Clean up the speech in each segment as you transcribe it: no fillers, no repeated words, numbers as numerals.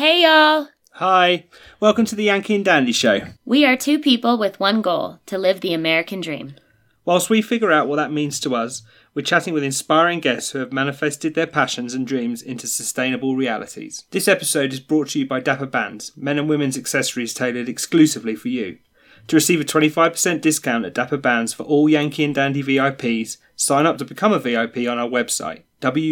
Hey y'all! Hi, welcome to the Yankee and Dandy Show. We are two people with one goal, to live the American dream. Whilst we figure out what that means to us, we're chatting with inspiring guests who have manifested their passions and dreams into sustainable realities. This episode is brought to you by Dapper Bands, men and women's accessories tailored exclusively for you. To receive a 25% discount at Dapper Bands for all Yankee and Dandy VIPs, sign up to become a VIP on our website,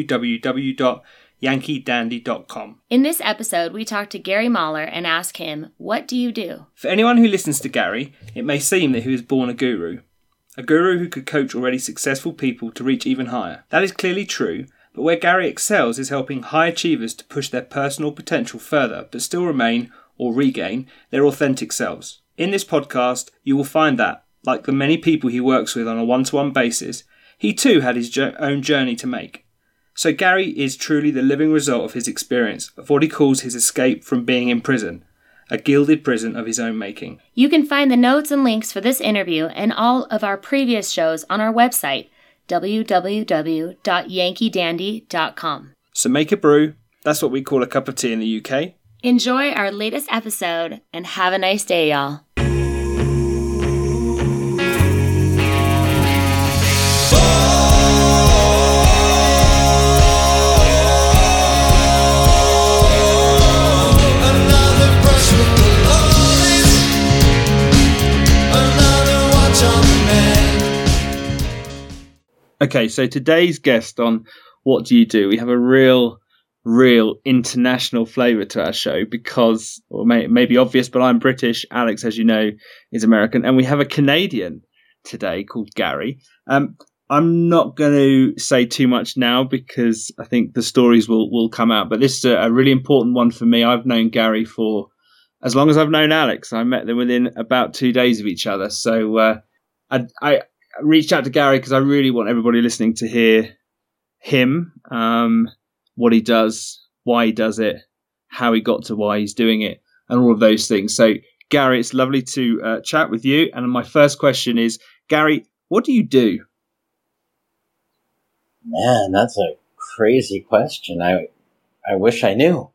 www.yankeedandy.com. In this episode, we talk to Gary Mahler and ask him, what do you do? For anyone who listens to Gary, it may seem that he was born a guru who could coach already successful people to reach even higher. That is clearly true, but where Gary excels is helping high achievers to push their personal potential further, but still remain, or regain, their authentic selves. In this podcast, you will find that, like the many people he works with on a one-to-one basis, he too had his own journey to make. So Gary is truly the living result of his experience, of what he calls his escape from being in prison, a gilded prison of his own making. You can find the notes and links for this interview and all of our previous shows on our website, www.yankeedandy.com. So make a brew, that's what we call a cup of tea in the UK. Enjoy our latest episode and have a nice day, y'all. Okay, so today's guest on What Do You Do? We have a real international flavour to our show because, or it may be obvious, but I'm British. Alex, as you know, is American. And we have a Canadian today called Gary. I'm not going to say too much now because I think the stories will come out. But this is a really important one for me. I've known Gary for as long as I've known Alex. I met them within about 2 days of each other. So I reached out to Gary because I really want everybody listening to hear him, what he does, why he does it, how he got to why he's doing it, and all of those things. So, Gary, it's lovely to chat with you. And my first question is, Gary, what do you do? Man, that's a crazy question. I wish I knew.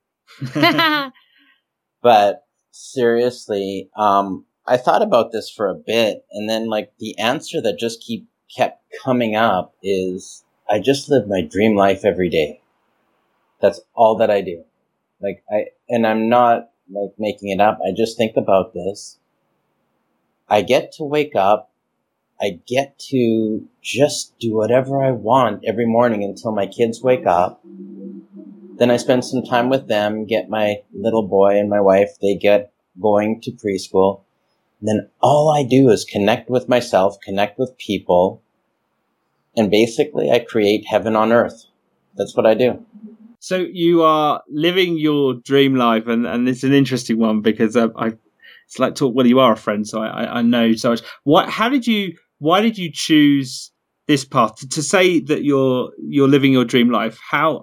But seriously, I thought about this for a bit, and then the answer that just kept coming up is I just live my dream life every day. That's all that I do. And I'm not making it up. I just think about this. I get to wake up. I get to just do whatever I want every morning until my kids wake up. Then I spend some time with them, get my little boy and my wife, they get going to preschool. Then all I do is connect with myself, connect with people, and basically I create heaven on earth. That's what I do. So you are living your dream life, and it's an interesting one because it's like talk. Well, you are a friend, so I know so much. Why did you choose this path to say that you're living your dream life?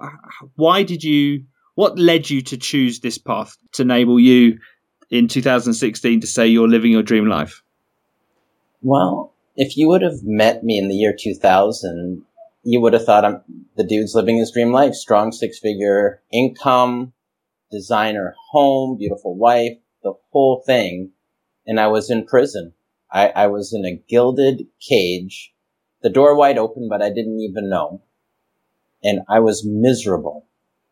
What led you to choose this path to enable you in 2016 to say you're living your dream life? Well, if you would have met me in the year 2000, you would have thought the dude's living his dream life. Strong 6-figure income, designer home, beautiful wife, the whole thing. And I was in prison. I was in a gilded cage, the door wide open, but I didn't even know. And I was miserable,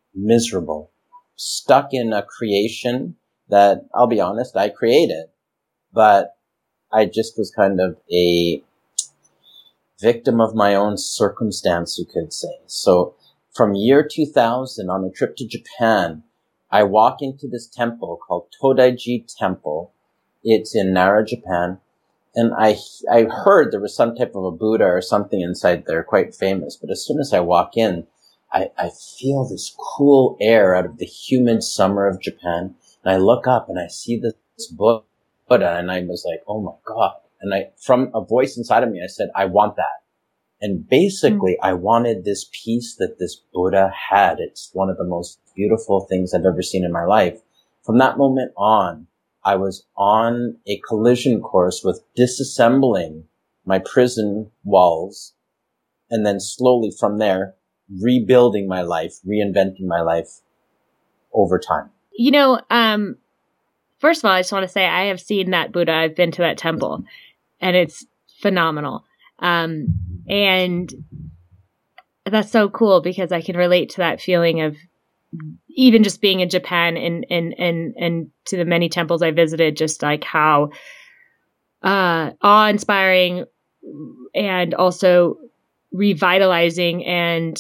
stuck in a creation that, I'll be honest, I created, but I just was kind of a victim of my own circumstance, you could say. So from year 2000 on a trip to Japan, I walk into this temple called Todaiji Temple. It's in Nara, Japan. And I heard there was some type of a Buddha or something inside there, quite famous. But as soon as I walk in, I feel this cool air out of the humid summer of Japan. And I look up and I see this Buddha, and I was like, oh my God. And from a voice inside of me, I said, I want that. And basically, I wanted this peace that this Buddha had. It's one of the most beautiful things I've ever seen in my life. From that moment on, I was on a collision course with disassembling my prison walls, and then slowly from there, rebuilding my life, reinventing my life over time. first of all, I just want to say I have seen that Buddha. I've been to that temple, and it's phenomenal. And that's so cool because I can relate to that feeling of even just being in Japan and to the many temples I visited, just like how awe-inspiring and also revitalizing and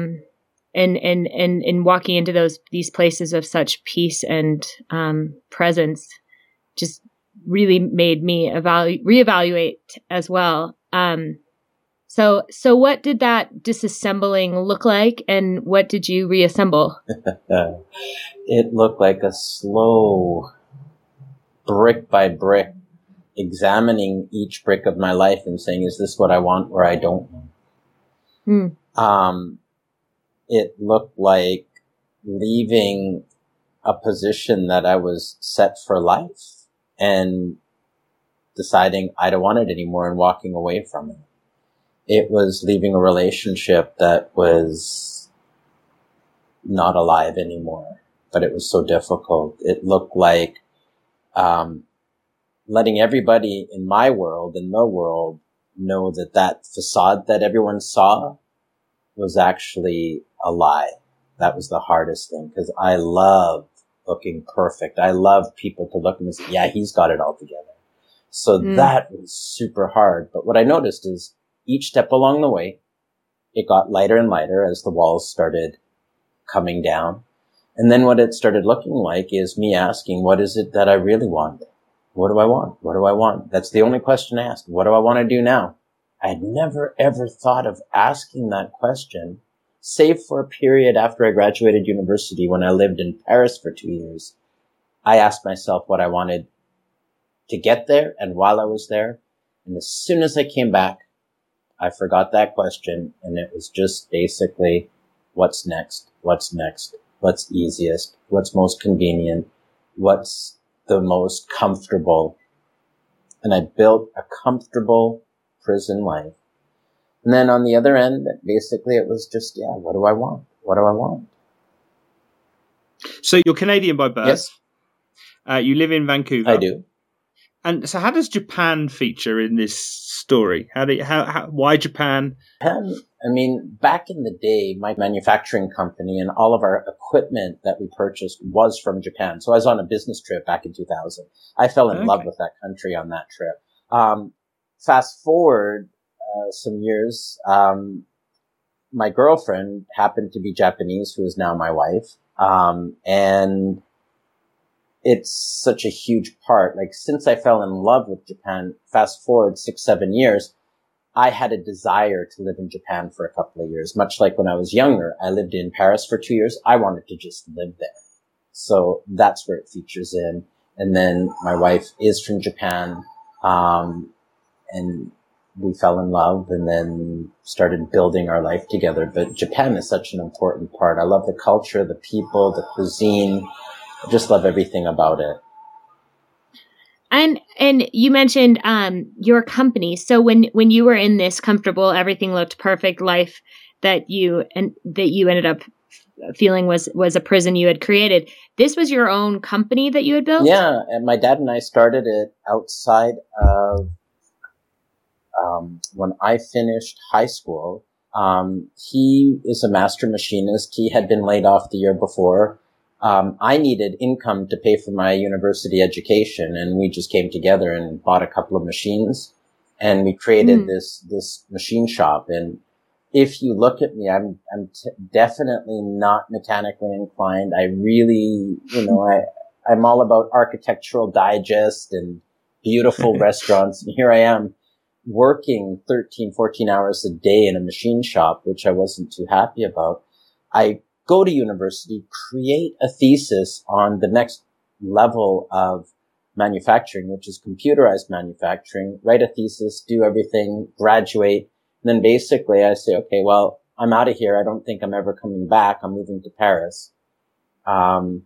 walking into these places of such peace and presence just really made me reevaluate as well. So what did that disassembling look like, and what did you reassemble? It looked like a slow, brick by brick, examining each brick of my life and saying, is this what I want or I don't want? It looked like leaving a position that I was set for life and deciding I don't want it anymore and walking away from it. It was leaving a relationship that was not alive anymore, but it was so difficult. It looked like letting everybody in my world, in the world, know that facade that everyone saw was actually a lie. That was the hardest thing, because I love looking perfect. I love people to look at me and say, yeah, he's got it all together. So that was super hard. But what I noticed is each step along the way, it got lighter and lighter as the walls started coming down. And then what it started looking like is me asking, what is it that I really want? What do I want? What do I want? That's the only question I asked. What do I want to do now? I had never, ever thought of asking that question, save for a period after I graduated university when I lived in Paris for 2 years. I asked myself what I wanted to get there and while I was there. And as soon as I came back, I forgot that question, and it was just basically, what's next? What's next? What's easiest? What's most convenient? What's the most comfortable? And I built a comfortable prison life. And then on the other end, basically it was just, what do I want? What do I want? So you're Canadian by birth. Yes. You live in Vancouver. I do. And so how does Japan feature in this story? Why Japan? Japan, I mean, back in the day, my manufacturing company and all of our equipment that we purchased was from Japan. So I was on a business trip back in 2000. I fell in love with that country on that trip. Fast forward some years, my girlfriend happened to be Japanese, who is now my wife. And it's such a huge part. Like, since I fell in love with Japan, fast forward 6-7 years, I had a desire to live in Japan for a couple of years. Much like when I was younger, I lived in Paris for 2 years. I wanted to just live there. So that's where it features in. And then my wife is from Japan. And we fell in love and then started building our life together. But Japan is such an important part. I love the culture, the people, the cuisine. I just love everything about it. And you mentioned your company. So when you were in this comfortable, everything looked perfect life that you ended up feeling was a prison you had created, this was your own company that you had built? Yeah, and my dad and I started it outside of when I finished high school. He is a master machinist. He had been laid off the year before. I needed income to pay for my university education, and we just came together and bought a couple of machines, and we created this machine shop. And if you look at me, I'm definitely not mechanically inclined. I really, I'm all about Architectural Digest and beautiful restaurants. And here I am working 13, 14 hours a day in a machine shop, which I wasn't too happy about. I go to university, create a thesis on the next level of manufacturing, which is computerized manufacturing, write a thesis, do everything, graduate. And then basically I say, okay, well, I'm out of here. I don't think I'm ever coming back. I'm moving to Paris. My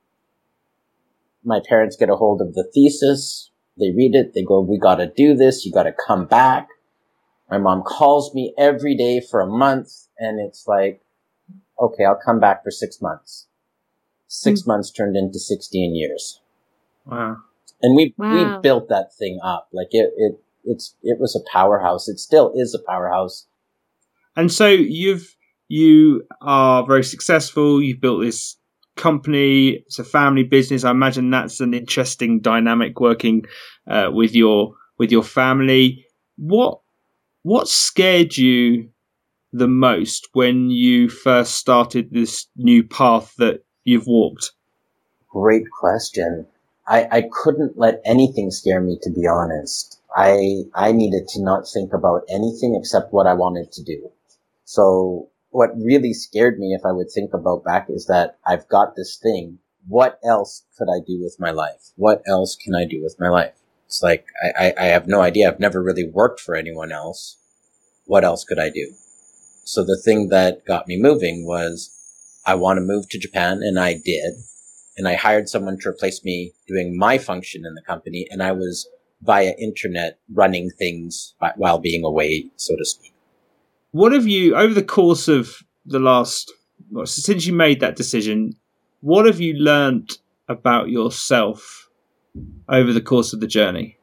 parents get a hold of the thesis. They read it. They go, we got to do this. You got to come back. My mom calls me every day for a month, and it's like, okay, I'll come back for 6 months. 6 months turned into 16 years. Wow. And we Wow. built that thing up. Like it was a powerhouse. It still is a powerhouse. And so you are very successful. You've built this company. It's a family business. I imagine that's an interesting dynamic working with your family. What scared you the most when you first started this new path that you've walked? Great question. I couldn't let anything scare me, to be honest. I needed to not think about anything except what I wanted to do. So what really scared me, if I would think about back, is that I've got this thing. What else could I do with my life? What else can I do with my life? It's like, I have no idea. I've never really worked for anyone else. What else could I do? So the thing that got me moving was I want to move to Japan, and I did. And I hired someone to replace me doing my function in the company, and I was via internet running things while being away, so to speak. What have you, over the course of the since you made that decision, what have you learned about yourself over the course of the journey?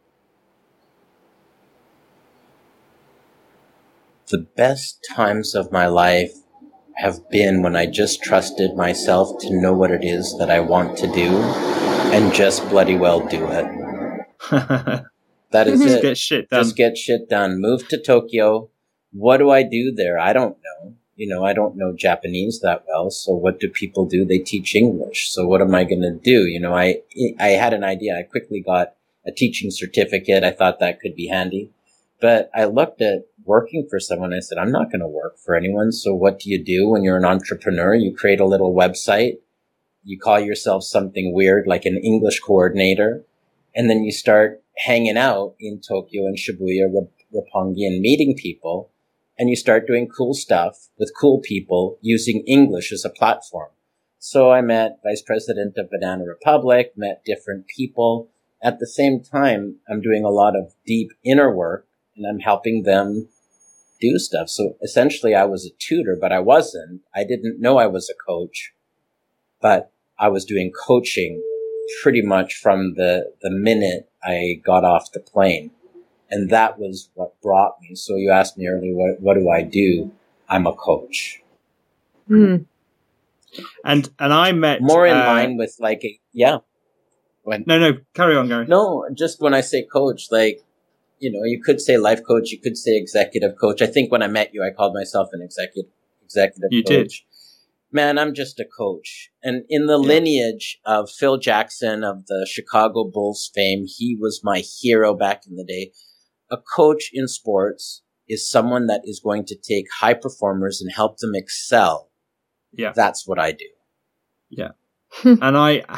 The best times of my life have been when I just trusted myself to know what it is that I want to do and just bloody well do it. That is Just it. get shit done. Just get shit done. Move to Tokyo. What do I do there? I don't know. I don't know Japanese that well. So what do people do? They teach English. So what am I going to do? I had an idea. I quickly got a teaching certificate. I thought that could be handy. But I looked at working for someone. I said, I'm not going to work for anyone. So what do you do when you're an entrepreneur? You create a little website. You call yourself something weird like an English coordinator. And then you start hanging out in Tokyo and Shibuya, Roppongi, and meeting people. And you start doing cool stuff with cool people using English as a platform. So I met Vice President of Banana Republic, met different people. At the same time, I'm doing a lot of deep inner work, and I'm helping them do stuff. So essentially I was a tutor, but I wasn't. I didn't know I was a coach, but I was doing coaching pretty much from the minute I got off the plane. And that was what brought me. So you asked me earlier, what do I do? I'm a coach. Mm. And I met more in line with No, carry on, Gary. No, just when I say coach, you could say life coach, you could say executive coach. I think when I met you, I called myself an executive you coach. Did. Man, I'm just a coach. And in the lineage of Phil Jackson of the Chicago Bulls fame, he was my hero back in the day. A coach in sports is someone that is going to take high performers and help them excel. Yeah. That's what I do. Yeah. And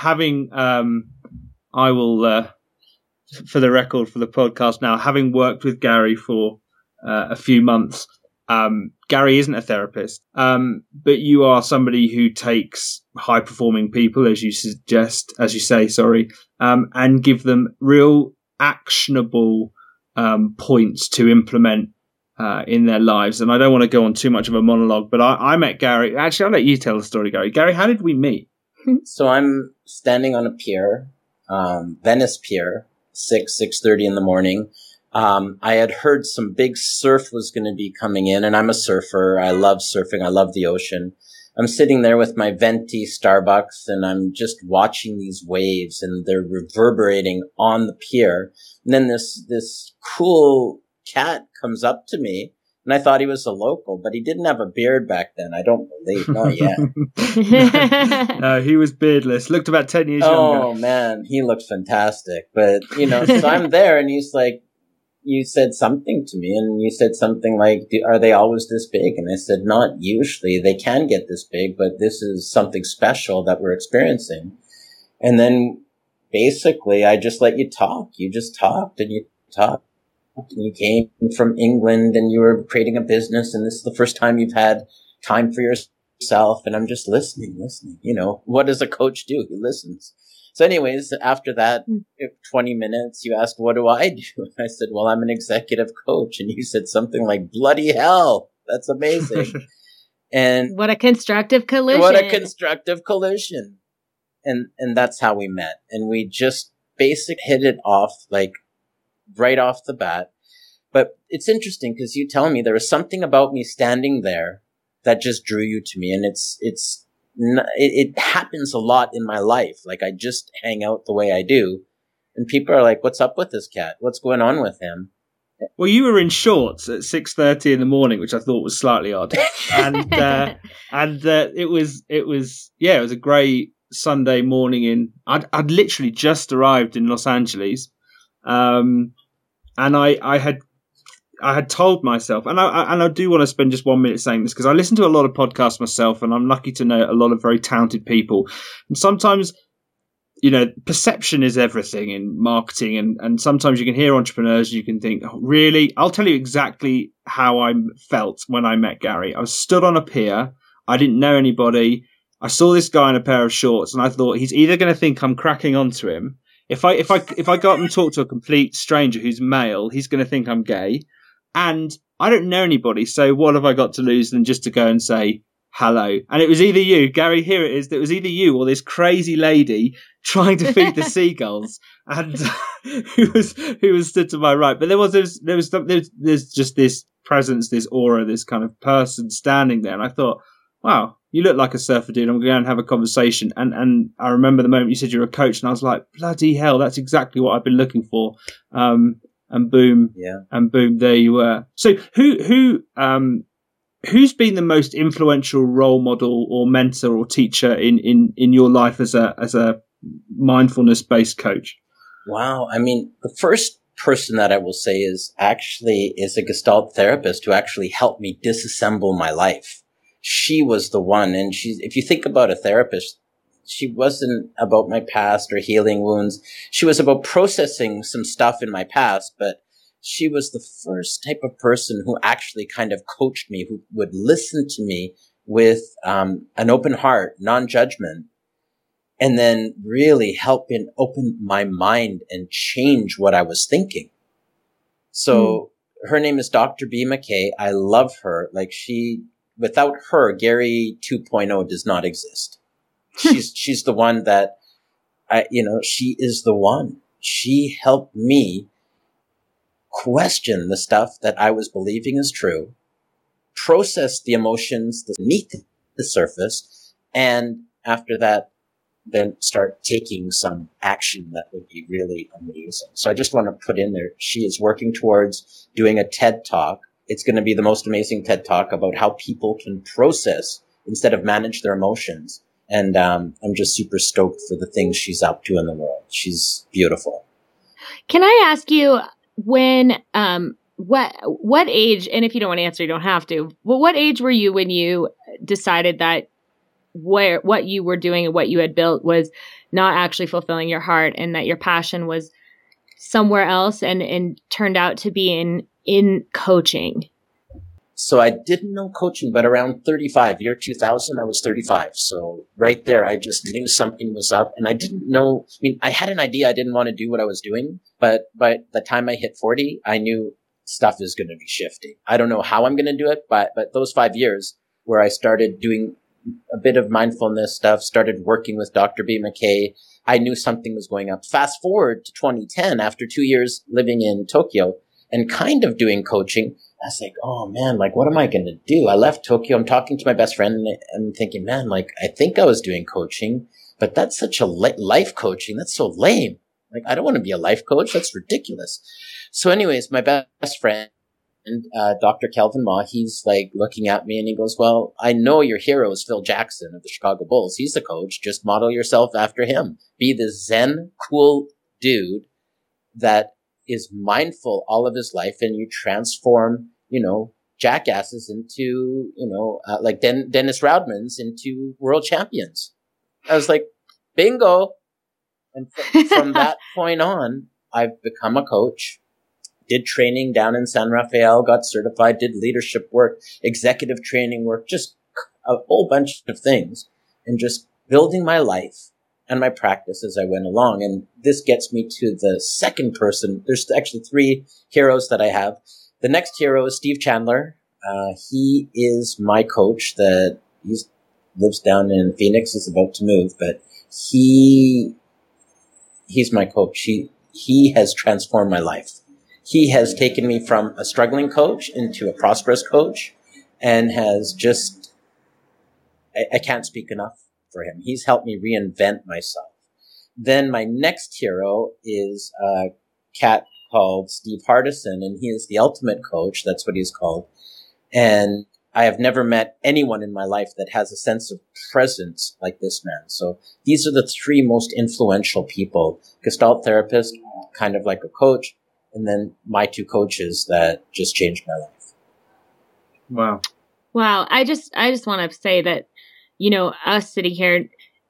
I will, for the record, for the podcast now, having worked with Gary for a few months, Gary isn't a therapist, but you are somebody who takes high performing people, as you say, and give them real actionable points to implement in their lives. And I don't want to go on too much of a monologue, but I met Gary. Actually, I'll let you tell the story, Gary. Gary, how did we meet? So I'm standing on a pier, Venice Pier, 6:30 in the morning. I had heard some big surf was going to be coming in, and I'm a surfer. I love surfing. I love the ocean. I'm sitting there with my venti Starbucks, and I'm just watching these waves, and they're reverberating on the pier. And then this cool cat comes up to me, and I thought he was a local, but he didn't have a beard back then. I don't believe, not yet. No, he was beardless. Looked about 10 years younger. Oh man, he looked fantastic. But so I'm there, and he's like, you said something to me, and you said something like, are they always this big? And I said, not usually. They can get this big, but this is something special that we're experiencing. And then basically I just let you talk. You just talked and you talked. And you came from England and you were creating a business, and this is the first time you've had time for yourself. And I'm just listening. What does a coach do? He listens. So anyways, after that 20 minutes, you asked, what do I do? I said, well, I'm an executive coach. And you said something like, bloody hell, that's amazing. And what a constructive collision. What a constructive collision. and that's how we met. And we just basic hit it off, like right off the bat. But it's interesting because you tell me there was something about me standing there that just drew you to me. And it happens a lot in my life. Like I just hang out the way I do. And people are like, what's up with this cat? What's going on with him? Well, you were in shorts at 6:30 in the morning, which I thought was slightly odd. And it was a great Sunday morning I'd literally just arrived in Los Angeles. And I had told myself, and I do want to spend just 1 minute saying this because I listen to a lot of podcasts myself, and I'm lucky to know a lot of very talented people. And sometimes, perception is everything in marketing, and sometimes you can hear entrepreneurs, and you can think, oh, really? I'll tell you exactly how I felt when I met Gary. I was stood on a pier. I didn't know anybody. I saw this guy in a pair of shorts, and I thought he's either going to think I'm cracking onto him. If I go up and talk to a complete stranger who's male, he's going to think I'm gay. And I don't know anybody, so what have I got to lose than just to go and say hello? And it was either you, Gary, here it is, it was either you or this crazy lady trying to feed the seagulls, and who was stood to my right. But there's just this presence, this aura, this kind of person standing there, and I thought, wow, you look like a surfer dude. I'm going to have a conversation. And I remember the moment you said you're a coach, and I was like, bloody hell, that's exactly what I've been looking for. And boom, there you were. So who's been the most influential role model or mentor or teacher in your life as a mindfulness based coach? Wow. I mean, the first person that I will say is a Gestalt therapist who actually helped me disassemble my life. She was the one. And if you think about a therapist, she wasn't about my past or healing wounds. She was about processing some stuff in my past, but she was the first type of person who actually kind of coached me, who would listen to me with an open heart, non-judgment, and then really help open my mind and change what I was thinking. So her name is Dr. B. McKay. I love her. Without her, Gary 2.0 does not exist. She's the one that she is the one. She helped me question the stuff that I was believing is true, process the emotions beneath the surface, and after that, then start taking some action that would be really amazing. So I just want to put in there, she is working towards doing a TED Talk. It's going to be the most amazing TED Talk about how people can process instead of manage their emotions. And I'm just super stoked for the things she's up to in the world. She's beautiful. Can I ask you when, what age, and if you don't want to answer, you don't have to, but what age were you when you decided that what you were doing and what you had built was not actually fulfilling your heart, and that your passion was somewhere else and turned out to be in coaching? So I didn't know coaching, but around 35, year 2000, I was 35. So right there, I just knew something was up, and I didn't know. I mean, I had an idea. I didn't want to do what I was doing, but by the time I hit 40, I knew stuff is going to be shifting. I don't know how I'm going to do it, but those 5 years where I started doing a bit of mindfulness stuff, started working with Dr. B. McKay, I knew something was going up. Fast forward to 2010, after 2 years living in Tokyo and kind of doing coaching, I was like, oh man, what am I going to do? I left Tokyo. I'm talking to my best friend, and I'm thinking, man, I think I was doing coaching, but that's such a life coaching. That's so lame. I don't want to be a life coach. That's ridiculous. So anyways, my best friend, Dr. Kelvin Ma, he's looking at me and he goes, well, I know your hero is Phil Jackson of the Chicago Bulls. He's the coach. Just model yourself after him. Be the Zen, cool dude that is mindful all of his life, and you transform, jackasses into, Dennis Rodman's into world champions. I was like, bingo. And from that point on, I've become a coach, did training down in San Rafael, got certified, did leadership work, executive training work, just a whole bunch of things, and just building my life and my practice as I went along. And this gets me to the second person. There's actually 3 heroes that I have. The next hero is Steve Chandler. He is my coach he lives down in Phoenix, is about to move, but he's my coach. He has transformed my life. He has taken me from a struggling coach into a prosperous coach, and has just, I can't speak enough for him. He's helped me reinvent myself. Then my next hero is a cat called Steve Hardison, and he is the ultimate coach. That's what he's called. And I have never met anyone in my life that has a sense of presence like this man. So these are the three most influential people: Gestalt therapist, kind of like a coach, and then my two coaches that just changed my life. Wow. I just want to say that, us sitting here,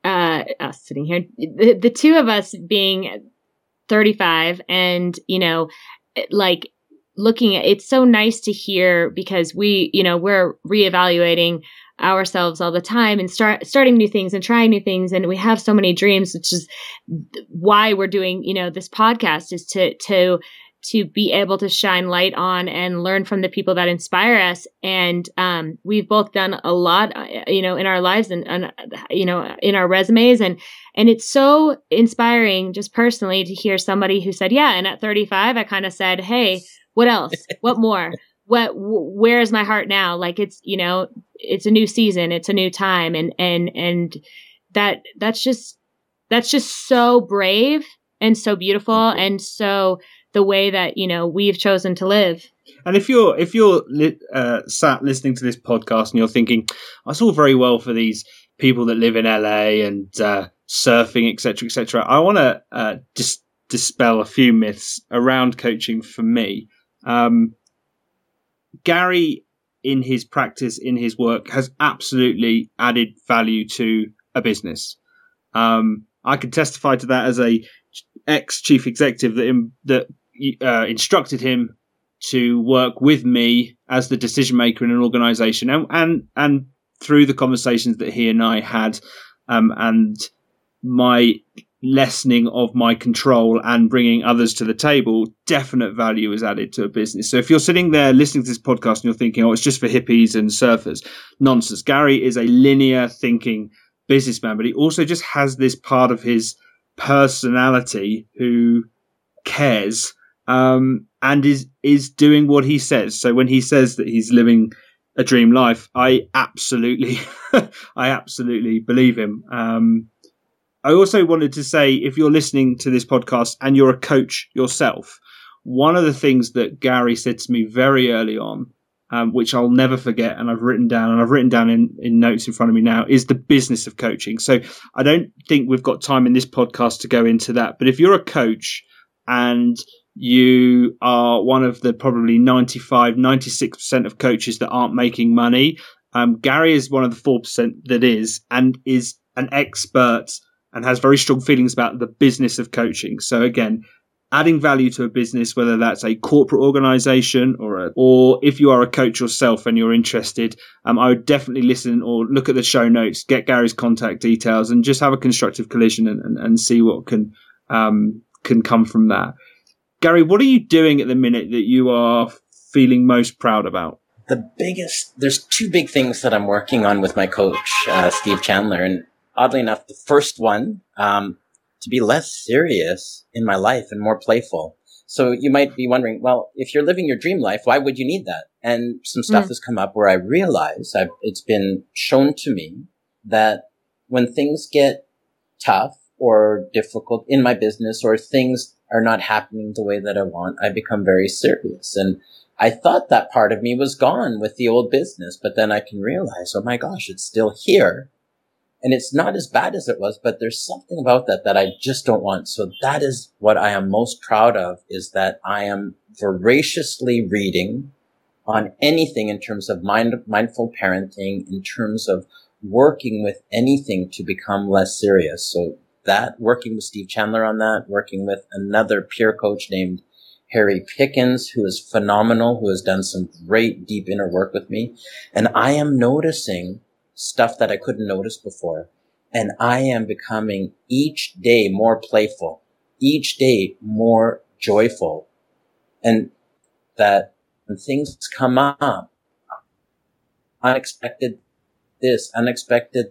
the two of us being 35 and, like looking at, it's so nice to hear, because we're reevaluating ourselves all the time and starting new things and trying new things. And we have so many dreams, which is why we're doing, this podcast, is to be able to shine light on and learn from the people that inspire us. And we've both done a lot, in our lives and in our resumes. And it's so inspiring just personally to hear somebody who said, yeah, and at 35, I kind of said, hey, what else? What more? Where is my heart now? Like it's a new season, it's a new time. And that's just so brave and so beautiful. And so the way that, we've chosen to live. And if you're sat listening to this podcast and you're thinking, that's all very well for these people that live in LA and surfing, etc., I want to just dispel a few myths around coaching for me. Gary, in his practice, in his work, has absolutely added value to a business. I can testify to that as a ex-chief executive that instructed him to work with me as the decision maker in an organization, and through the conversations that he and I had, and my lessening of my control and bringing others to the table, definite value is added to a business. So if you're sitting there listening to this podcast and you're thinking, oh, it's just for hippies and surfers, nonsense. Gary is a linear thinking businessman, but he also just has this part of his personality who cares, and is doing what he says. So when he says that he's living a dream life, I absolutely believe him. I also wanted to say, if you're listening to this podcast and you're a coach yourself, one of the things that Gary said to me very early on, which I'll never forget, and I've written down in notes in front of me now, is the business of coaching. So I don't think we've got time in this podcast to go into that. But if you're a coach and you are one of the probably 96% of coaches that aren't making money, Gary is one of the 4% that is, and is an expert and has very strong feelings about the business of coaching. So again, adding value to a business, whether that's a corporate organization or if you are a coach yourself and you're interested, I would definitely listen or look at the show notes, get Gary's contact details, and just have a constructive collision and see what can come from that. Gary, what are you doing at the minute that you are feeling most proud about? There's two big things that I'm working on with my coach, Steve Chandler. And oddly enough, the first one, to be less serious in my life and more playful. So you might be wondering, well, if you're living your dream life, why would you need that? And some stuff has come up where I realize it's been shown to me that when things get tough or difficult in my business, or things are not happening the way that I want, I become very serious. And I thought that part of me was gone with the old business, but then I can realize, oh my gosh, it's still here. And it's not as bad as it was, but there's something about that I just don't want. So that is what I am most proud of, is that I am voraciously reading on anything in terms of mindful parenting, in terms of working with anything to become less serious. So that, working with Steve Chandler on that, working with another peer coach named Harry Pickens, who is phenomenal, who has done some great deep inner work with me. And I am noticing stuff that I couldn't notice before. And I am becoming each day more playful, each day more joyful. And that when things come up, unexpected this, unexpected that,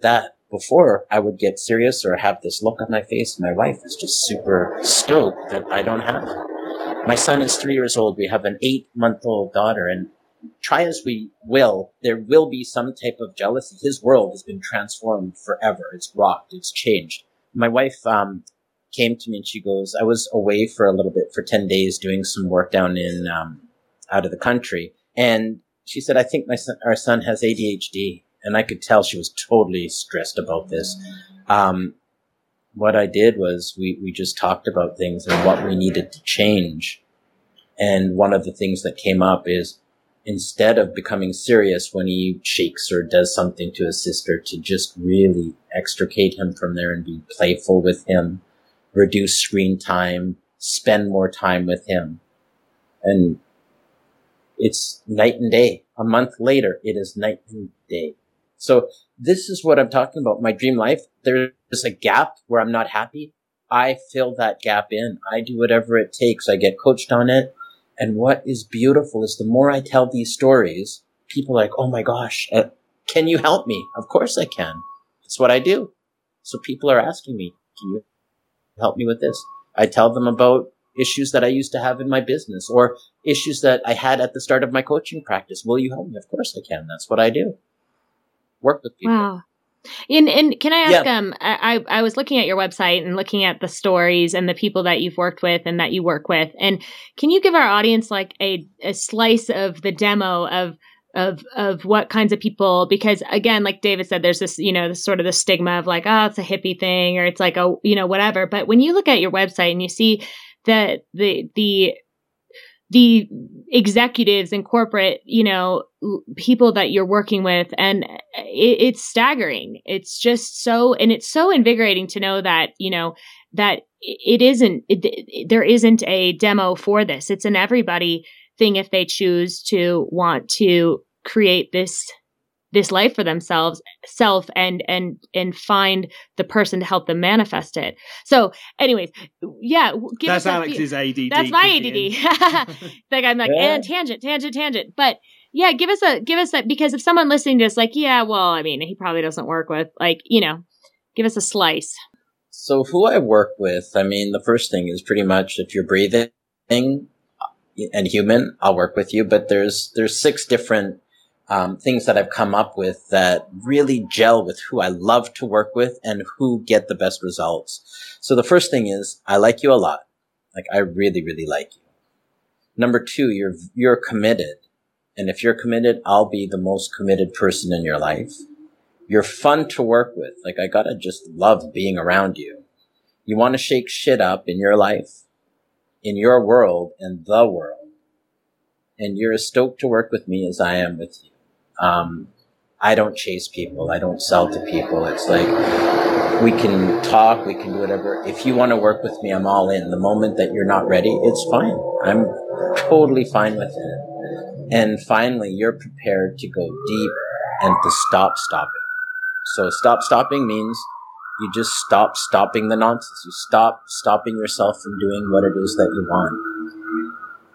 before I would get serious or have this look on my face. My wife is just super stoked that I don't have it. My son is 3 years old. We have an 8-month-old daughter, and try as we will, there will be some type of jealousy. His world has been transformed forever. It's rocked. It's changed. My wife came to me and she goes, I was away for a little bit, for 10 days, doing some work down in out of the country. And she said, I think our son has ADHD. And I could tell she was totally stressed about this. What I did was we just talked about things and what we needed to change. And one of the things that came up is, instead of becoming serious when he shakes or does something to his sister, to just really extricate him from there and be playful with him, reduce screen time, spend more time with him. And it's night and day. A month later, it is night and day. So this is what I'm talking about. My dream life, there's a gap where I'm not happy. I fill that gap in. I do whatever it takes. I get coached on it. And what is beautiful is the more I tell these stories, people are like, oh my gosh, can you help me? Of course I can. It's what I do. So people are asking me, can you help me with this? I tell them about issues that I used to have in my business or issues that I had at the start of my coaching practice. Will you help me? Of course I can. That's what I do. Work with people. Wow. And can I ask, I was looking at your website and looking at the stories and the people that you've worked with and that you work with. And can you give our audience like a slice of the demo of what kinds of people, because again, like David said, there's this, this sort of the stigma of like, oh, it's a hippie thing, or it's like, whatever. But when you look at your website and you see that the executives and corporate, people that you're working with, and it's staggering. It's just and it's so invigorating to know that, that there isn't a demo for this. It's an everybody thing if they choose to want to create this life for themselves, and find the person to help them manifest it. So anyways, yeah. That's Alex's ADD. That's my ADD. Like I'm like, and tangent. But yeah, give us that, because if someone listening to this, like, yeah, well, I mean, he probably doesn't work with, like, give us a slice. So who I work with, I mean, the first thing is pretty much if you're breathing and human, I'll work with you. But there's 6 different things that I've come up with that really gel with who I love to work with and who get the best results. So the first thing is, I like you a lot. Like, I really, really like you. Number 2, you're committed. And if you're committed, I'll be the most committed person in your life. You're fun to work with. Like, I gotta just love being around you. You want to shake shit up in your life, in your world, and the world. And you're as stoked to work with me as I am with you. I don't chase people. I don't sell to people. It's like, we can talk, we can do whatever. If you want to work with me, I'm all in. The moment that you're not ready, it's fine. I'm totally fine with it. And finally, you're prepared to go deep and to stop stopping. So stop stopping means you just stop stopping the nonsense. You stop stopping yourself from doing what it is that you want.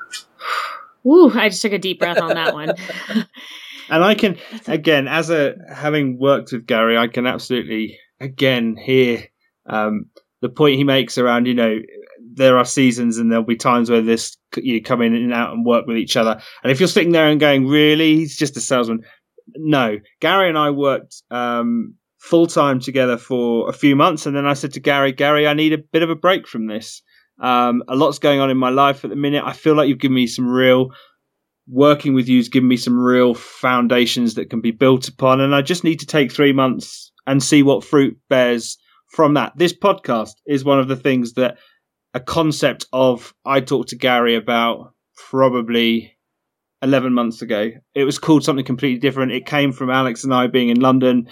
Ooh, I just took a deep breath on that one. And I can, again, having worked with Gary, I can absolutely, again, hear the point he makes around, there are seasons and there'll be times where you come in and out and work with each other. And if you're sitting there and going, really, he's just a salesman. No, Gary and I worked full-time together for a few months. And then I said to Gary, I need a bit of a break from this. A lot's going on in my life at the minute. I feel like you've given me working with you's given me some real foundations that can be built upon. And I just need to take 3 months and see what fruit bears from that. This podcast is one of the things that a concept of I talked to Gary about probably 11 months ago. It was called something completely different. It came from Alex and I being in London.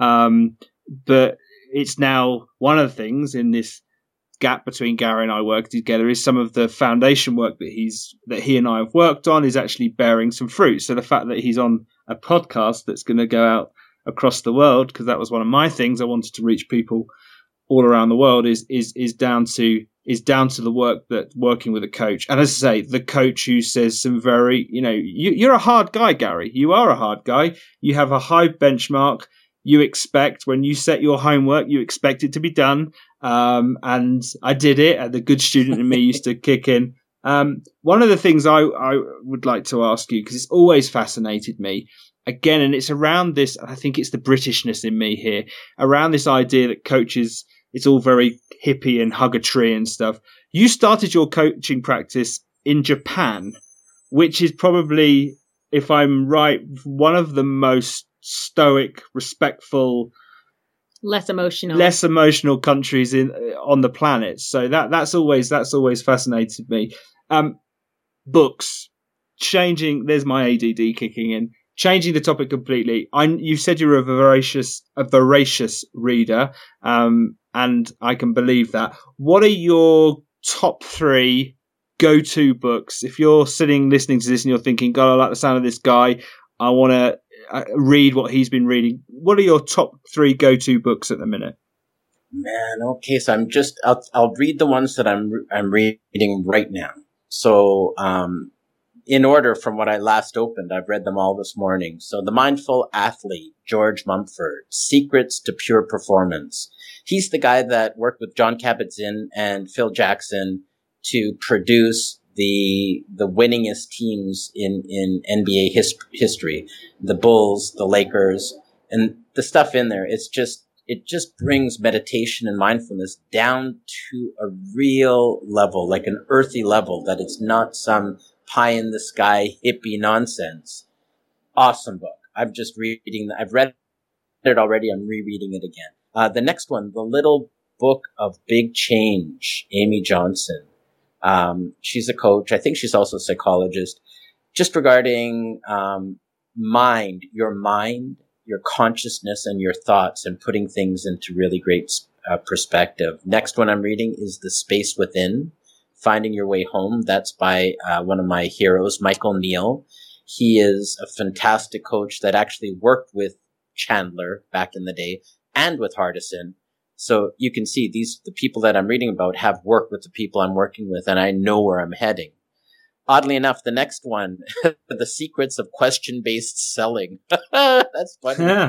But it's now one of the things in this gap between Gary and I working together is some of the foundation work that he and I have worked on is actually bearing some fruit. So the fact that he's on a podcast that's going to go out across the world, because that was one of my things, I wanted to reach people all around the world, is down to the work that working with a coach. And as I say, the coach who says some very, you're a hard guy, Gary. You are a hard guy. You have a high benchmark. you expect when you set your homework, you expect it to be done. And I did it, and the good student in me used to kick in. One of the things I would like to ask you, because it's always fascinated me, again, and it's around this, I think it's the Britishness in me here, around this idea that coaches, it's all very hippie and hug a tree and stuff. You started your coaching practice in Japan, which is probably, if I'm right, one of the most stoic, respectful, less emotional countries on the planet. So that's always fascinated me. Books changing. There's my ADD kicking in. Changing the topic completely. You said you were a voracious reader, and I can believe that. What are your top 3 go-to books? If you're sitting listening to this and you're thinking, God, I like the sound of this guy, I want to read what he's been reading. What are your top 3 go-to books at the minute? Man, okay, so I'll read the ones that I'm reading right now. So, in order from what I last opened, I've read them all this morning. So The Mindful Athlete, George Mumford, Secrets to Pure Performance. He's the guy that worked with Jon Kabat-Zinn and Phil Jackson to produce the winningest teams in NBA history. The Bulls, the Lakers, and the stuff in there. It just brings meditation and mindfulness down to a real level, like an earthy level, that it's not some pie in the sky hippie nonsense. Awesome book. I've read it already. I'm rereading it again. The next one, The Little Book of Big Change, Amy Johnson. She's a coach. I think she's also a psychologist. Just regarding mind, your consciousness and your thoughts, and putting things into really great perspective. Next one I'm reading is The Space Within, Finding Your Way Home. That's by one of my heroes, Michael Neal. He is a fantastic coach that actually worked with Chandler back in the day and with Hardison. So you can see the people that I'm reading about have worked with the people I'm working with, and I know where I'm heading. Oddly enough, the next one, The Secrets of Question-Based Selling. That's funny.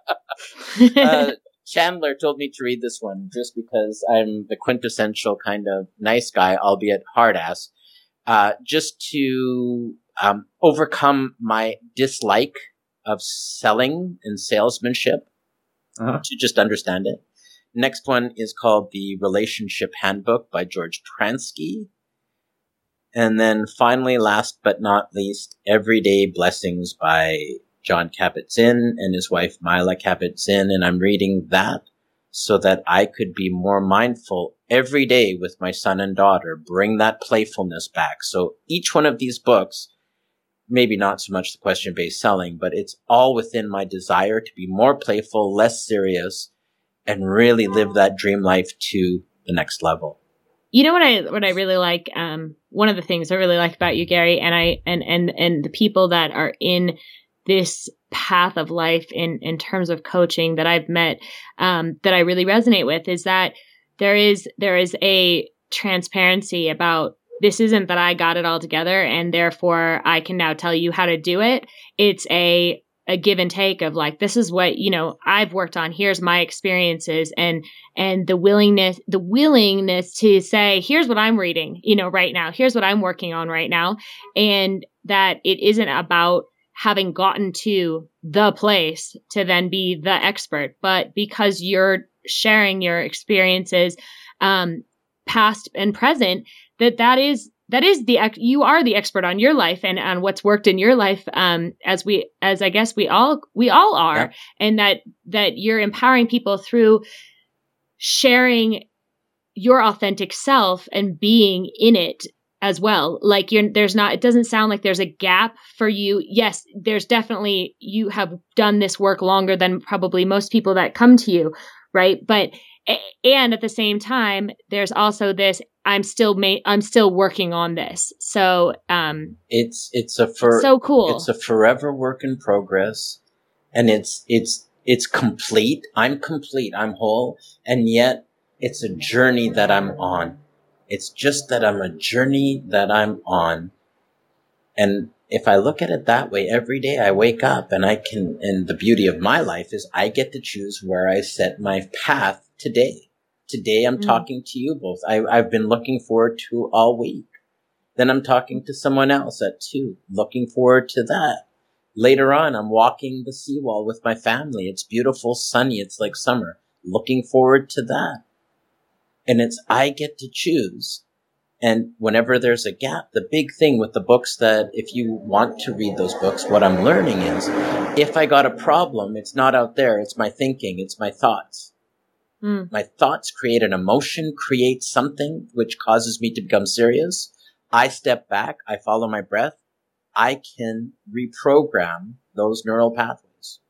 Yeah. Chandler told me to read this one just because I'm the quintessential kind of nice guy, albeit hard ass, just to overcome my dislike of selling and salesmanship, to just understand it. Next one is called The Relationship Handbook by George Pransky. And then finally, last but not least, Everyday Blessings by Jon Kabat-Zinn and his wife, Mila Kabat-Zinn. And I'm reading that so that I could be more mindful every day with my son and daughter, bring that playfulness back. So each one of these books, maybe not so much the question-based selling, but it's all within my desire to be more playful, less serious, and really live that dream life to the next level. You know what I really like? One of the things I really like about you, Gary, and the people that are in this path of life in terms of coaching that I've met, that I really resonate with, is that there is a transparency about, this isn't that I got it all together and therefore I can now tell you how to do it. It's a give and take of like, this is what, I've worked on. Here's my experiences, and the willingness to say, here's what I'm reading, right now. Here's what I'm working on right now. And that it isn't about having gotten to the place to then be the expert, but because you're sharing your experiences, past and present, that is you are the expert on your life and on what's worked in your life, as I guess we all are. Yeah. And that you're empowering people through sharing your authentic self and being in it as well. Like it doesn't sound like there's a gap for you. Yes, there's definitely, you have done this work longer than probably most people that come to you, right? But and at the same time, there's also this, I'm still working on this. So it's so cool. It's a forever work in progress, and it's complete. I'm complete. I'm whole, and yet it's a journey that I'm on. It's just that I'm a journey that I'm on, and if I look at it that way, every day I wake up and and the beauty of my life is I get to choose where I set my path today. Today I'm talking to you both. I've been looking forward to all week. Then I'm talking to someone else at 2, looking forward to that. Later on, I'm walking the seawall with my family. It's beautiful, sunny. It's like summer. Looking forward to that. And I get to choose. And whenever there's a gap, the big thing with the books that if you want to read those books, what I'm learning is if I got a problem, it's not out there. It's my thinking. It's my thoughts. My thoughts create an emotion, create something which causes me to become serious. I step back. I follow my breath. I can reprogram those neural pathways.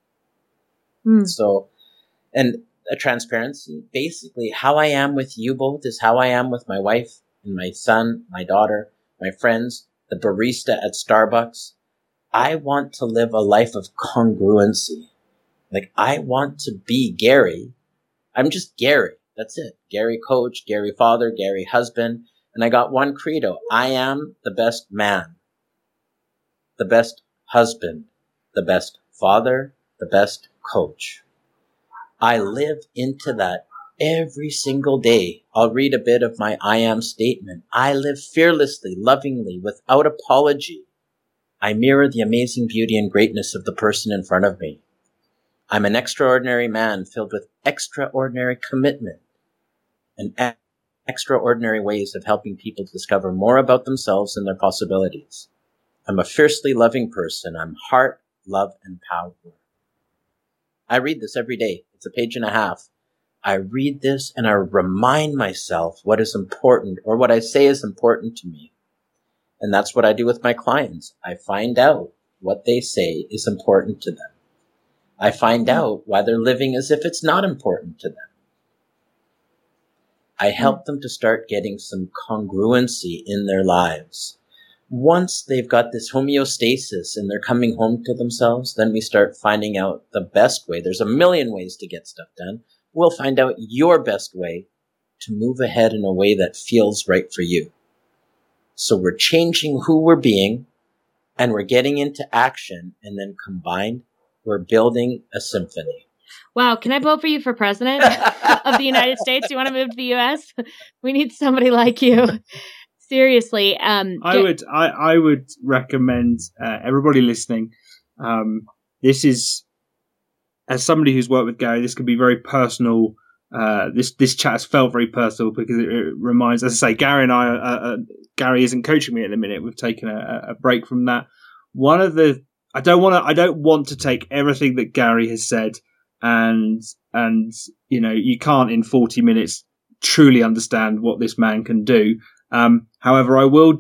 So, and a transparency, basically how I am with you both is how I am with my wife and my son, my daughter, my friends, the barista at Starbucks. I want to live a life of congruency. Like I want to be Gary. I'm just Gary. That's it. Gary coach, Gary father, Gary husband. And I got one credo. I am the best man, the best husband, the best father, the best coach. I live into that every single day. I'll read a bit of my I am statement. I live fearlessly, lovingly, without apology. I mirror the amazing beauty and greatness of the person in front of me. I'm an extraordinary man filled with extraordinary commitment and extraordinary ways of helping people discover more about themselves and their possibilities. I'm a fiercely loving person. I'm heart, love, and power. I read this every day. It's a page and a half. I read this and I remind myself what is important or what I say is important to me. And that's what I do with my clients. I find out what they say is important to them. I find out why they're living as if it's not important to them. I help them to start getting some congruency in their lives. Once they've got this homeostasis and they're coming home to themselves, then we start finding out the best way. There's a million ways to get stuff done. We'll find out your best way to move ahead in a way that feels right for you. So we're changing who we're being and we're getting into action, and then combined, we're building a symphony. Wow. Can I vote for you for president of the United States? Do you want to move to the U.S.? We need somebody like you. Seriously. I would recommend everybody listening. This is, as somebody who's worked with Gary, this can be very personal. This chat has felt very personal because it reminds, as I say, Gary and I, Gary isn't coaching me at the minute. We've taken a break from that. I don't want to take everything that Gary has said and you can't in 40 minutes truly understand what this man can do. However,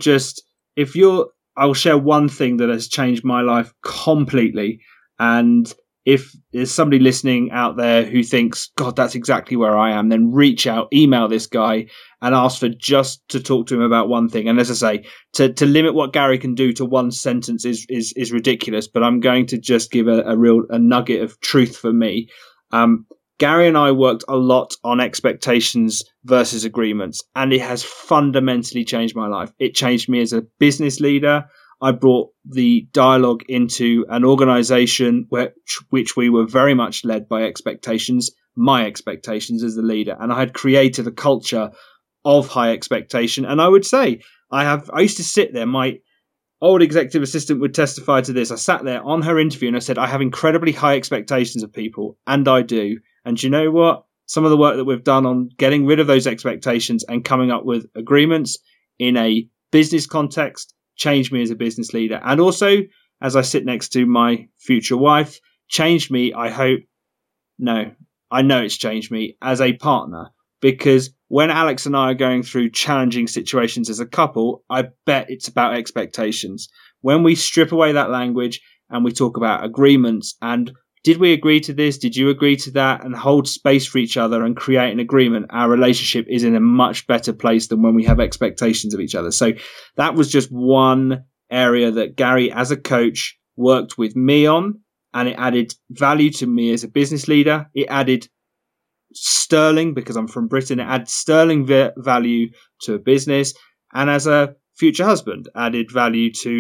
I'll share one thing that has changed my life completely. And if there's somebody listening out there who thinks, God, that's exactly where I am, then reach out, email this guy and ask for just to talk to him about one thing. And as I say, to limit what Gary can do to one sentence is ridiculous, but I'm going to just give a nugget of truth for me. Gary and I worked a lot on expectations versus agreements, and it has fundamentally changed my life. It changed me as a business leader. I brought the dialogue into an organization which we were very much led by expectations, my expectations as the leader. And I had created a culture of high expectation. And I would say I used to sit there, my old executive assistant would testify to this. I sat there on her interview and I said, I have incredibly high expectations of people, and I do. And you know what? Some of the work that we've done on getting rid of those expectations and coming up with agreements in a business context changed me as a business leader. And also, as I sit next to my future wife, changed me, I know it's changed me as a partner. Because when Alex and I are going through challenging situations as a couple, I bet it's about expectations. When we strip away that language and we talk about agreements and did we agree to this? Did you agree to that? And hold space for each other and create an agreement, our relationship is in a much better place than when we have expectations of each other. So that was just one area that Gary, as a coach, worked with me on, and it added value to me as a business leader. It added sterling, because I'm from Britain, it adds sterling value to a business, and as a future husband, added value to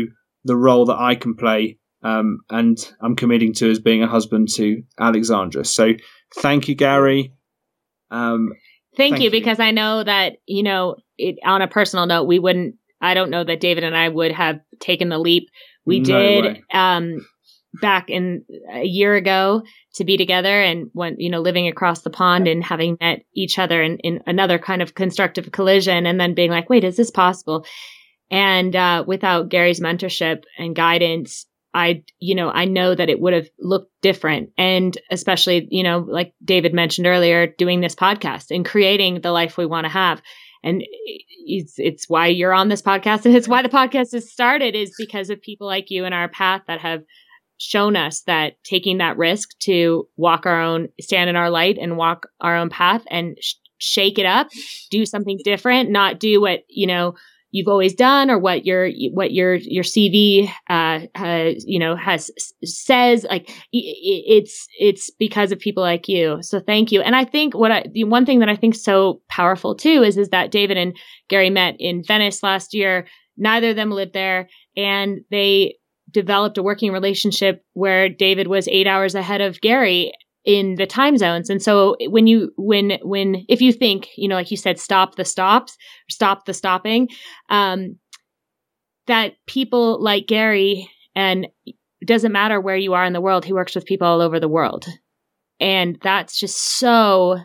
the role that I can play, and I'm committing to as being a husband to Alexandra. So thank you, Gary. Thank you, because I know that, on a personal note, I don't know that David and I would have taken the leap we did back in a year ago to be together, and when, living across the pond and having met each other in another kind of constructive collision, and then being like, wait, is this possible? And without Gary's mentorship and guidance, I know that it would have looked different. And especially, like David mentioned earlier, doing this podcast and creating the life we want to have. And it's why you're on this podcast, and it's why the podcast has started, is because of people like you in our path that have shown us that taking that risk to stand in our light and walk our own path and shake it up, do something different, not do what, you've always done, or what your CV says. Like, it's because of people like you. So thank you. And I think the one thing that I think is so powerful too is that David and Gary met in Venice last year. Neither of them lived there, and they developed a working relationship where David was 8 hours ahead of Gary in the time zones. And so if you think, like you said, stop the stopping, that people like Gary, and it doesn't matter where you are in the world, he works with people all over the world. And that's just so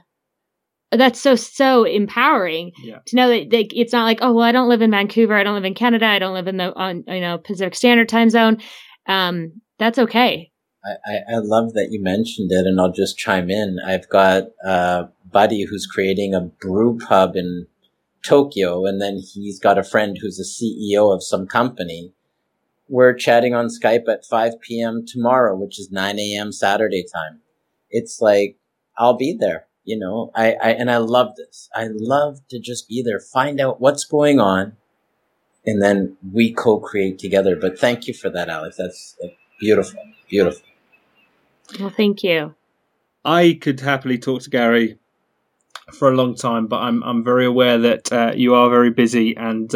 empowering to know that it's not like, oh, well, I don't live in Vancouver, I don't live in Canada, I don't live in the Pacific Standard Time Zone. That's okay. I love that you mentioned it, and I'll just chime in. I've got a buddy who's creating a brew pub in Tokyo, and then he's got a friend who's a CEO of some company. We're chatting on Skype at 5 p.m. tomorrow, which is 9 a.m. Saturday time. It's like, I'll be there, and I love this. I love to just be there, find out what's going on, and then we co-create together. But thank you for that, Alex. That's beautiful, beautiful. Well, thank you. I could happily talk to Gary for a long time, but I'm very aware that you are very busy, and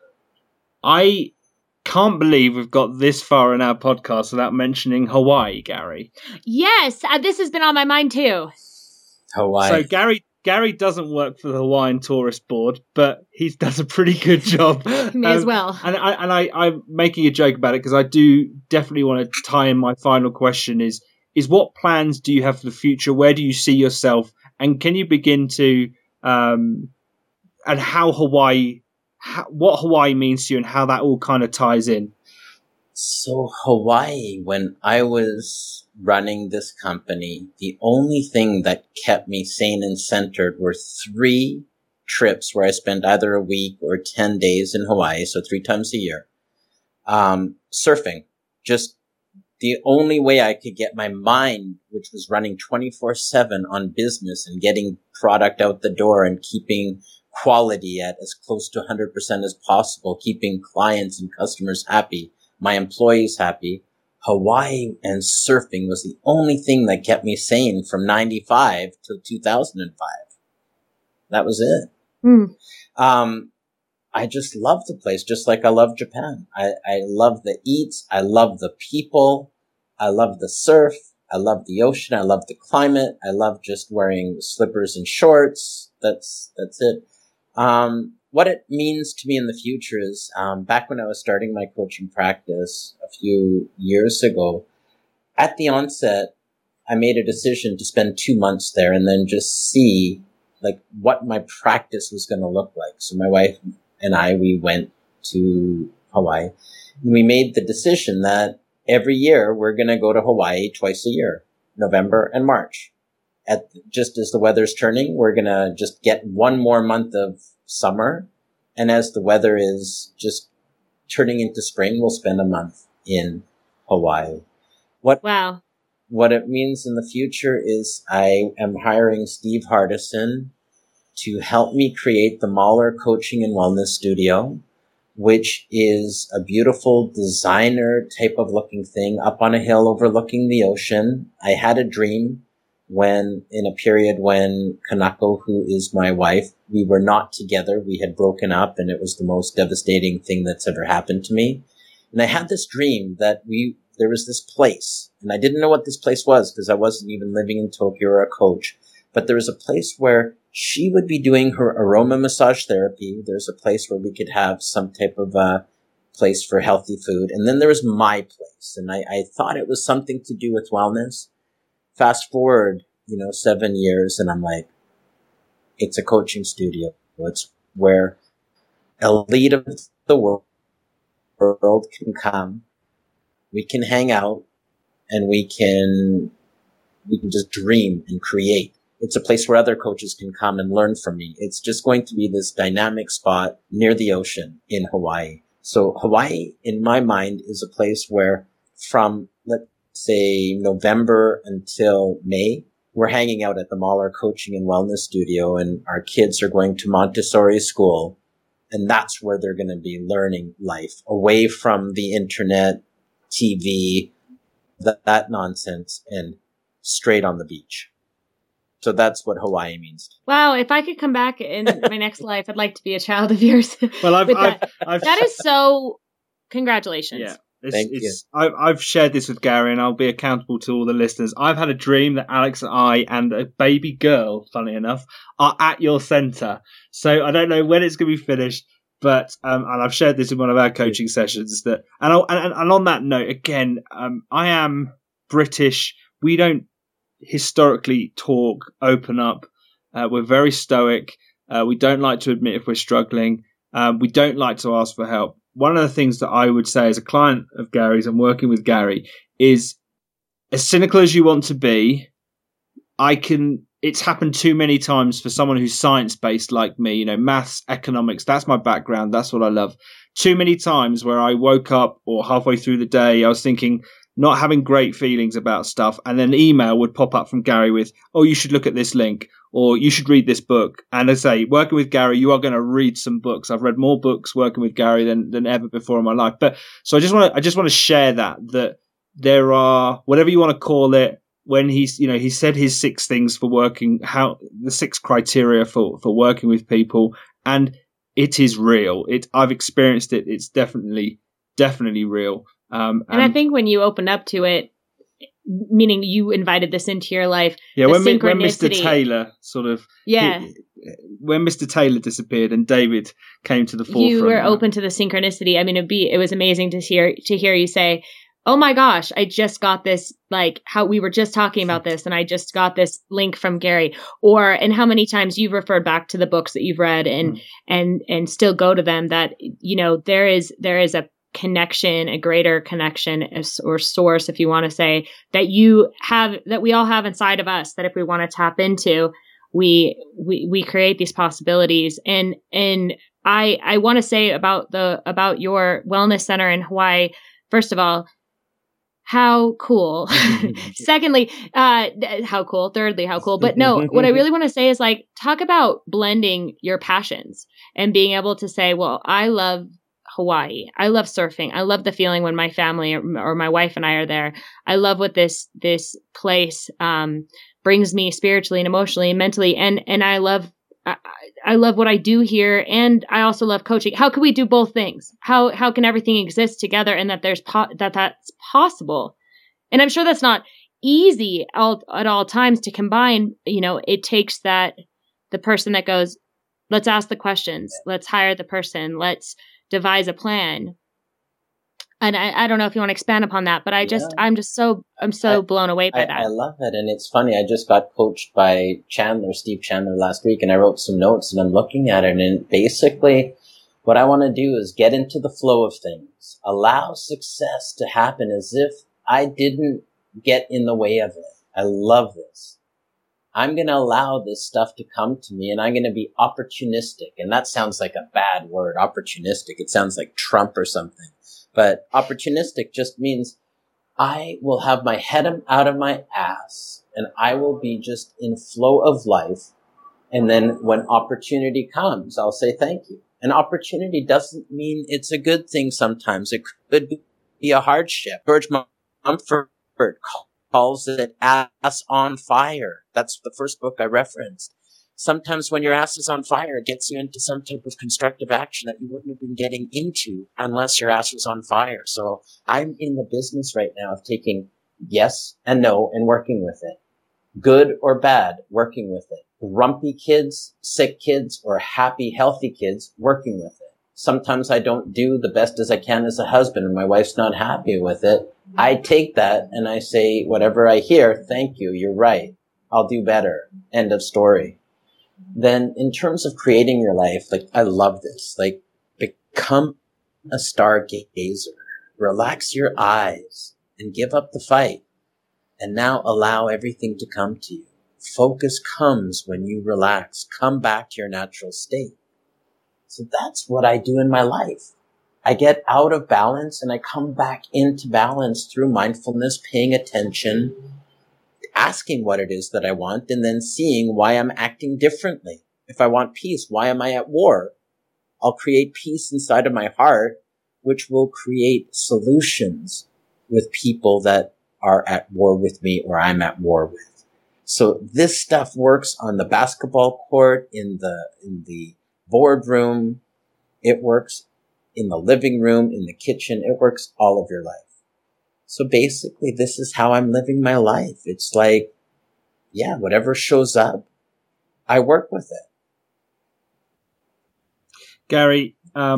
I can't believe we've got this far in our podcast without mentioning Hawaii, Gary. Yes, this has been on my mind too. Hawaii. So Gary doesn't work for the Hawaiian Tourist Board, but he does a pretty good job. May as well. And I'm making a joke about it because I do definitely want to tie in my final question is what plans do you have for the future? Where do you see yourself? And can you begin to, and how what Hawaii means to you and how that all kind of ties in? So Hawaii, when I was running this company, the only thing that kept me sane and centered were 3 trips where I spent either a week or 10 days in Hawaii, so 3 times a year. Surfing, just the only way I could get my mind, which was running 24/7 on business and getting product out the door and keeping quality at as close to 100% as possible, keeping clients and customers happy, my employees happy. Hawaii and surfing was the only thing that kept me sane from 95 to 2005. That was it. I just love the place, just like I love Japan. I love the eats. I love the people. I love the surf. I love the ocean. I love the climate. I love just wearing slippers and shorts. That's it. What it means to me in the future is, back when I was starting my coaching practice a few years ago, at the onset, I made a decision to spend 2 months there and then just see like what my practice was going to look like. So my wife and we went to Hawaii, and we made the decision that every year we're going to go to Hawaii twice a year, November and March. Just as the weather's turning, we're going to just get 1 more month of summer. And as the weather is just turning into spring, we'll spend a month in Hawaii. Wow. What it means in the future is I am hiring Steve Hardison to help me create the Mahler Coaching and Wellness Studio, which is a beautiful designer type of looking thing up on a hill overlooking the ocean. I had a dream in a period when Kanako, who is my wife, we were not together. We had broken up, and it was the most devastating thing that's ever happened to me. And I had this dream that there was this place, and I didn't know what this place was because I wasn't even living in Tokyo or a coach, but there was a place where she would be doing her aroma massage therapy. There's a place where we could have some type of place for healthy food. And then there was my place. And I thought it was something to do with wellness. Fast forward, 7 years, and I'm like, it's a coaching studio. It's where elite of the world can come. We can hang out, and we can just dream and create. It's a place where other coaches can come and learn from me. It's just going to be this dynamic spot near the ocean in Hawaii. So Hawaii, in my mind, is a place where from, let's say, November until May, we're hanging out at the Mahler Coaching and Wellness Studio, and our kids are going to Montessori school. And that's where they're going to be learning life, away from the internet, TV, that nonsense, and straight on the beach. So that's what Hawaii means. Wow, if I could come back in my next life, I'd like to be a child of yours. Well, that is so. Congratulations. Yeah. Thank you. I've shared this with Gary, and I'll be accountable to all the listeners. I've had a dream that Alex and I and a baby girl, funny enough, are at your centre. So I don't know when it's going to be finished, but and I've shared this in one of our coaching sessions. And on that note, again, I am British. We don't historically talk, open up. We're very stoic. We don't like to admit if we're struggling. We don't like to ask for help. One of the things that I would say as a client of Gary's and working with Gary is, as cynical as you want to be, it's happened too many times for someone who's science-based like me, maths, economics, that's my background, that's what I love. Too many times where I woke up or halfway through the day, I was thinking, not having great feelings about stuff, and then an email would pop up from Gary with, oh, you should look at this link, or you should read this book. And I say, working with Gary, you are going to read some books. I've read more books working with Gary than ever before in my life. But so I just want to share that there are, whatever you want to call it, when he said his 6 things for working, the 6 criteria for working with people, and it is real. I've experienced it. It's definitely real. And I think when you open up to it, meaning you invited this into your life, when Mr. Taylor when Mr. Taylor disappeared and David came to the forefront, you were open to the synchronicity. I mean, it was amazing to hear you say, oh my gosh, I just got this, like how we were just talking about this, and I just got this link from Gary, and how many times you've referred back to the books that you've read and still go to them, that, there is a connection, a greater connection or source, if you want to say, that we all have inside of us, that if we want to tap into, we create these possibilities. And I want to say about your wellness center in Hawaii, first of all, how cool. Secondly, how cool. Thirdly, how cool. But no, what I really want to say is, like, talk about blending your passions and being able to say, well, I love Hawaii. I love surfing. I love the feeling when my family or my wife and I are there. I love what this place brings me spiritually and emotionally and mentally. And I love what I do here. And I also love coaching. How can we do both things? How can everything exist together, and that that's possible? And I'm sure that's not easy at all times to combine. It takes the person that goes, let's ask the questions. Let's hire the person. Let's devise a plan. And I don't know if you want to expand upon that, but I'm so blown away by that. I love it. And it's funny. I just got coached by Steve Chandler last week, and I wrote some notes, and I'm looking at it. And basically what I want to do is get into the flow of things, allow success to happen as if I didn't get in the way of it. I love this. I'm going to allow this stuff to come to me, and I'm going to be opportunistic. And that sounds like a bad word, opportunistic. It sounds like Trump or something. But opportunistic just means I will have my head out of my ass, and I will be just in flow of life. And then when opportunity comes, I'll say thank you. And opportunity doesn't mean it's a good thing sometimes. It could be a hardship. George Mumford calls it Ass on Fire. That's the first book I referenced. Sometimes when your ass is on fire, it gets you into some type of constructive action that you wouldn't have been getting into unless your ass was on fire. So I'm in the business right now of taking yes and no and working with it. Good or bad, working with it. Grumpy kids, sick kids, or happy, healthy kids, working with it. Sometimes I don't do the best as I can as a husband and my wife's not happy with it. I take that and I say, whatever I hear, thank you, you're right. I'll do better. End of story. Then in terms of creating your life, like, I love this. Like, become a stargazer. Relax your eyes and give up the fight. And now allow everything to come to you. Focus comes when you relax. Come back to your natural state. So that's what I do in my life. I get out of balance and I come back into balance through mindfulness, paying attention, asking what it is that I want, and then seeing why I'm acting differently. If I want peace, why am I at war? I'll create peace inside of my heart, which will create solutions with people that are at war with me or I'm at war with. So this stuff works on the basketball court, in the boardroom. It works in the living room, in the kitchen. It works all of your life. So basically, this is how I'm living my life. It's like, yeah, whatever shows up, I work with it. Gary,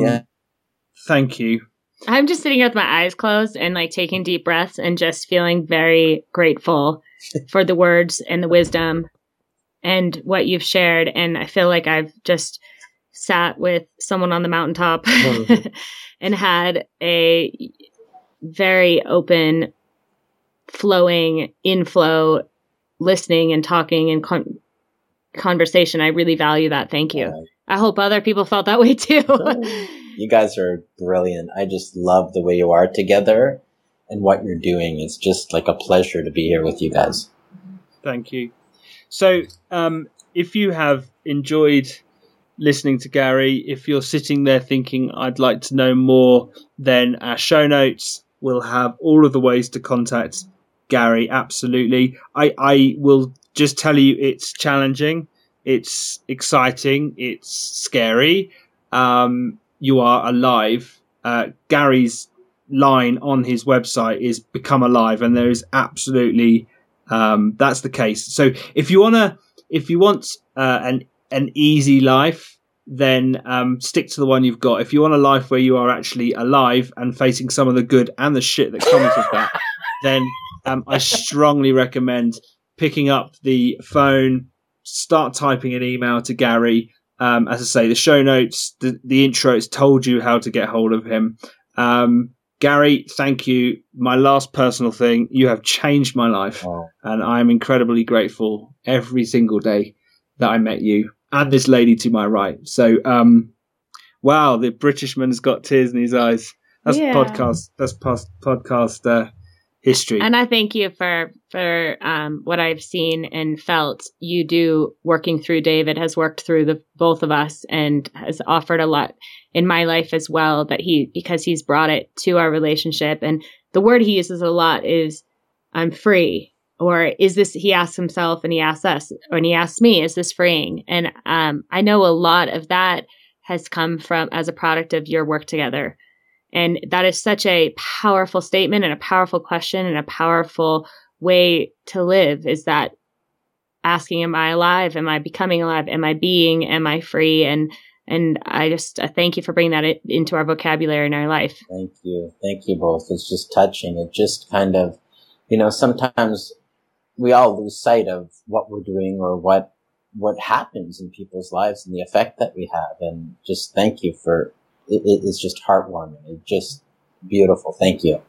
thank you. I'm just sitting here with my eyes closed and like taking deep breaths and just feeling very grateful for the words and the wisdom and what you've shared. And I feel like I've just sat with someone on the mountaintop and had a very open, flowing inflow, listening and talking and conversation. I really value that. Thank you. I hope other people felt that way too. You guys are brilliant. I just love the way you are together and what you're doing. It's just like a pleasure to be here with you guys. Thank you. So, if you have enjoyed listening to Gary, if you're sitting there thinking, I'd like to know more, then our show notes will have all of the ways to contact Gary. Absolutely. I will just tell you, it's challenging. It's exciting. It's scary. You are alive. Gary's line on his website is "Become Alive," and there is absolutely that's the case. So if you want an easy life, then stick to the one you've got. If you want a life where you are actually alive and facing some of the good and the shit that comes with that, then I strongly recommend picking up the phone, start typing an email to Gary. As I say, the show notes, the intro, it's told you how to get hold of him. Gary, thank you. My last personal thing, you have changed my life. Wow. And I'm incredibly grateful every single day that I met you and this lady to my right. So, wow, the Britishman's got tears in his eyes. That's podcast history. And I thank you for what I've seen and felt you do working through David, has worked through the both of us and has offered a lot in my life as well, because he's brought it to our relationship. And the word he uses a lot is, I'm free. Or is this, he asks himself and he asks us, and he asks me, is this freeing? And I know a lot of that has come from as a product of your work together. And that is such a powerful statement and a powerful question and a powerful way to live, is that asking, am I alive? Am I becoming alive? Am I being? Am I free? And I just thank you for bringing that into our vocabulary in our life. Thank you. Thank you both. It's just touching. It just kind of, sometimes we all lose sight of what we're doing or what happens in people's lives and the effect that we have. And just thank you for it. It's just heartwarming. It's just beautiful. Thank you.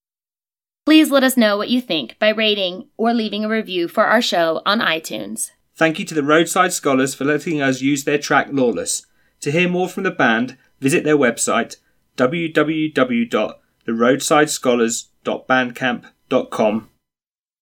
Please let us know what you think by rating or leaving a review for our show on iTunes. Thank you to the Roadside Scholars for letting us use their track Lawless. To hear more from the band, visit their website www.theroadsidescholars.bandcamp.com